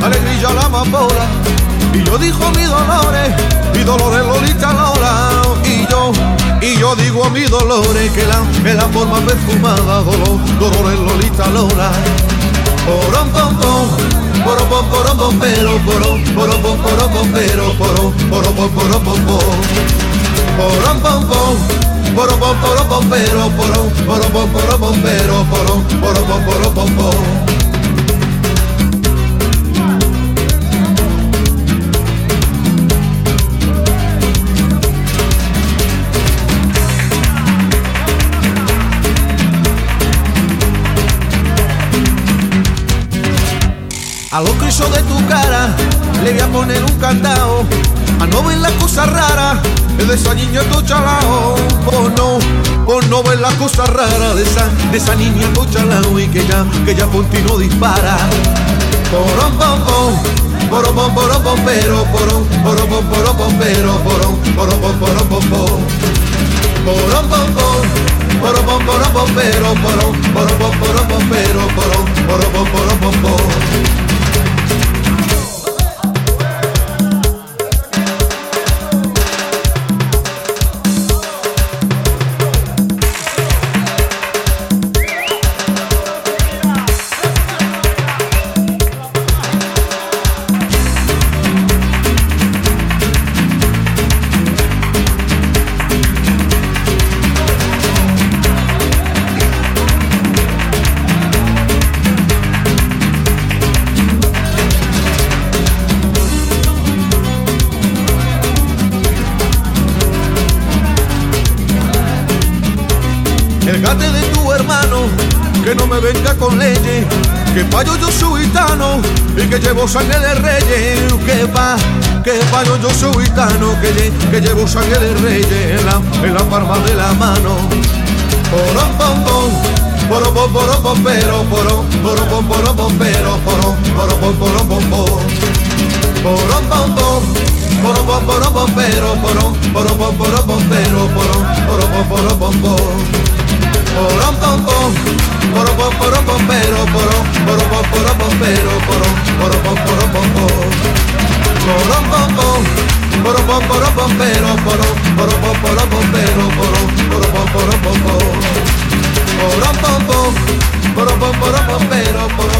alegría la amapola. Y yo digo mi dolores Lolita Lola. Y yo digo a mi dolores que la forma perfumada, dolores Lolita Lola. Porom pom pom, porom pom porom pom pero, porom pom porom pom pero, porom pom porom pom pom. Porom pom pom, porom pom porom pom pero, porom pom porom pom pero, porom pom porom pom pom. A los crisos de tu cara le voy a poner un candado, a no ver las cosas raras de esa niña tochalao. Por no ver las cosas raras de esa niña tochalao y que ya Pontino dispara. Porom pom pom, porom pom porom pom pero, porom pom porom pom pero, porom pom porom pom pom. Porom pom pom, porom pom porom pom pero, porom pom porom pom pero, porom pom porom pom pom. El gate de tu hermano, que no me venga con leyes, que payo yo soy gitano y que llevo sangre de reyes. Que payo yo soy gitano, que llevo sangre de reyes en la palma de la mano. Porom pom pom, porom pom porom pom pero, porom pom porom pom pero, porom pom porom pom pom. Porom pom pom, porom pom porom pom pero, porom pom porom pom pero, porom pom porom pom pom. Porom pom pom, porom pom porom pom pero, porom pom porom pom pero, porom pom porom pom pom. Porom pom pom, porom pom porom pom pero, porom pom porom pom pero, porom pom porom pom pom. Porom pom pom, porom pom porom pom pero,